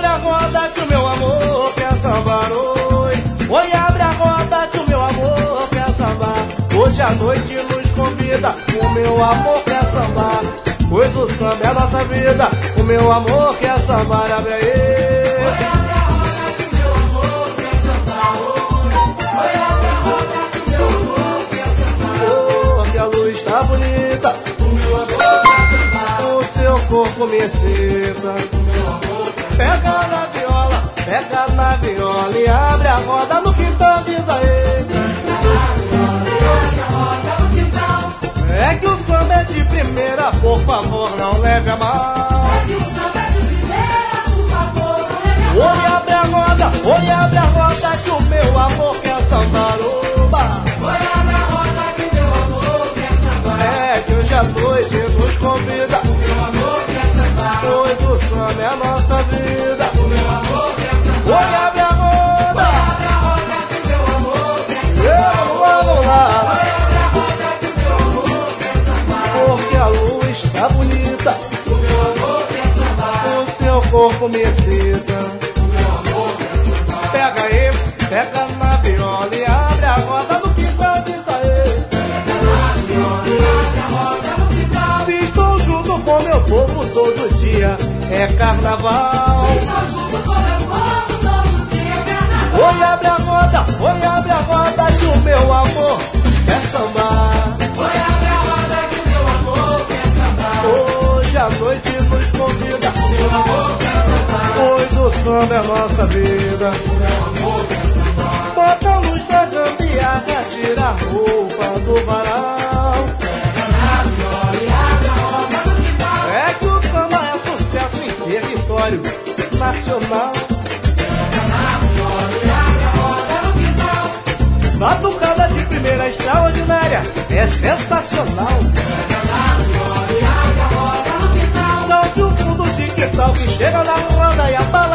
a roda que o meu amor quer sambar. Oi, abre a roda que o meu amor quer sambar. Hoje à noite nos convida, o meu amor quer sambar. Pois o samba é a nossa vida, o meu amor quer sambar. Abre aí. Oi, abre a roda que o meu amor quer sambar. Oi, abre a roda que o meu amor quer sambar. Oh, que a luz está bonita, o meu amor quer sambar. o seu corpo me excita. O meu amor quer Pega na viola, pega na viola e abre a roda no quintal, diz aí. É que o samba é de primeira, por favor, não leve a mal. É que o samba é de primeira, por favor, não leve a mal. Oi, abre a roda, oi, abre a roda que o meu amor quer sambar. Oba. Oi, abre a roda que meu amor quer sambar. É que hoje à noite nos convida, O meu amor quer sambar. pois o samba é a nossa vida. O meu amor quer sambar. Oi, abre a roda. Oi, abre a roda que meu amor quer sambar. Vamos lá, Oi, abre a roda que meu amor quer sambar. porque a luz está bonita, O meu amor quer sambar. o seu corpo me excita. O meu amor quer sambar. Pega aí, pega na viola e abre a roda no quintal, diz aí. Pega na viola e abre a roda no quintal. Se estou junto com meu povo todo dia, é carnaval. Estou junto com meu povo todo dia, é carnaval. Oi, abre a roda, oi, abre a roda que o meu amor quer sambar. Oi, abre a roda que meu amor quer sambar. Hoje à noite nos convida, Meu amor quer sambar. pois o samba é nossa vida. Meu amor quer sambar. Bota a luz da gambiarra, tira a roupa do varal. Pega na viola e abre a roda no quintal. É que o samba é sucesso em território nacional. Pega na viola e abre a roda no quintal. Batucada de primeira extraordinária, é sensacional. Pega na viola e abre a roda no quintal. Salte o fundo de quintal que chega na roda e a